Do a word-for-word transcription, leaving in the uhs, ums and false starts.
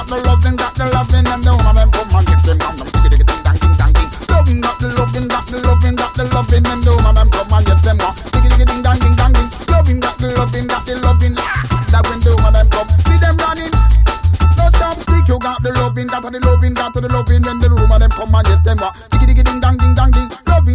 got the loving, got the loving, them the woman them come and get them down, them diggy diggy ding dang ding dang ding. Loving, got the loving, got the loving, got the loving, them the woman them come and get them down, diggy diggy ding dang ding dang ding. Loving, got the loving, got the loving, that when the woman them come, see them running. No stop stick, you got the loving, got the loving, got the loving, when the woman them come and get them down, diggy diggy ding dang ding dang ding. Loving.